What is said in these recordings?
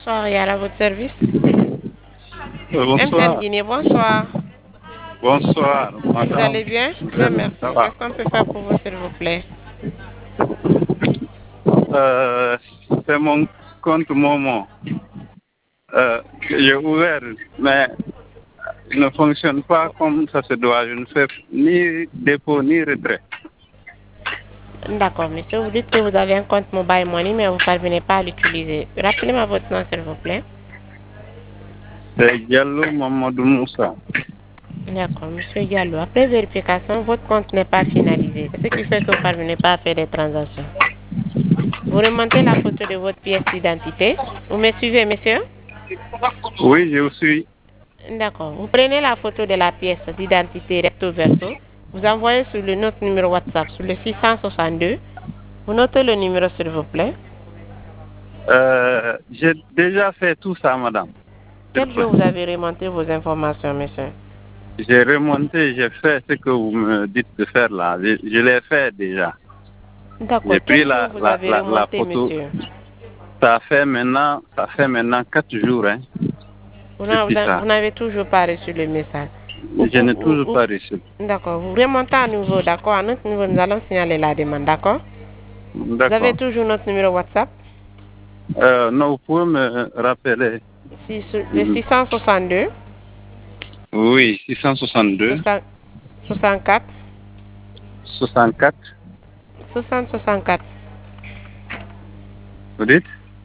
Bonsoir, et à votre service. MTN Bonsoir. Guinée, bonsoir. Bonsoir, Vous allez madame. bien? Bien, Ça merci. va. Qu'est-ce qu'on peut faire pour vous, s'il vous plaît? Euh, c'est mon compte Momo que j'ai ouvert, mais il ne fonctionne pas comme ça se doit. Je ne fais ni dépôt ni retrait. D'accord, monsieur. Vous dites que vous avez un compte Mobile Money, mais vous ne parvenez pas à l'utiliser. Rappelez-moi votre nom, s'il vous plaît. C'est Diallo Mamadou Moussa. D'accord, monsieur Diallo. Après vérification, votre compte n'est pas finalisé. Ce qui fait que vous ne parvenez pas à faire des transactions. Vous remontez la photo de votre pièce d'identité. Vous me suivez, monsieur? Oui, je suis. D'accord. Vous prenez la photo de la pièce d'identité recto verso. Vous envoyez sur notre numéro WhatsApp, sur le 662. Vous notez le numéro, s'il vous plaît. J'ai déjà fait tout ça, madame. Quel jour vous avez remonté vos informations, monsieur? J'ai remonté, j'ai fait ce que vous me dites de faire là. Je l'ai fait déjà. D'accord. J'ai pris Quel jour vous avez la remonté, photo. monsieur? Ça fait maintenant 4 jours, hein, depuis Vous ça. n'avez toujours pas reçu le message. Je n'ai toujours pas reçu. D'accord. Vous remontez à nouveau, d'accord? À notre niveau, nous allons signaler la demande, d'accord? Vous avez D'accord. toujours notre numéro WhatsApp? Non, vous pouvez me rappeler. Le 662 Oui, 662, 64 64, 60 64. vous dites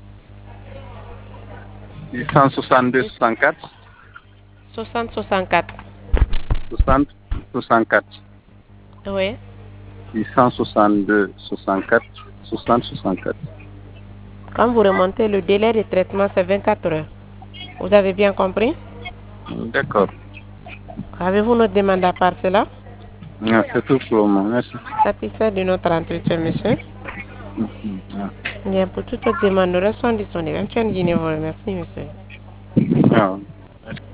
662, 64, 60 64. 60, 64. Oui. 662, 64, 60, 64. Quand vous remontez, le délai de traitement, c'est 24 heures. Vous avez bien compris? D'accord. Avez-vous notre demande à part cela? C'est tout pour le moment. Merci. Satisfait de notre entretien, monsieur? Bien, pour toute autre demande, nous restons disponibles. MTN Guinée vous remercie, monsieur. Ah.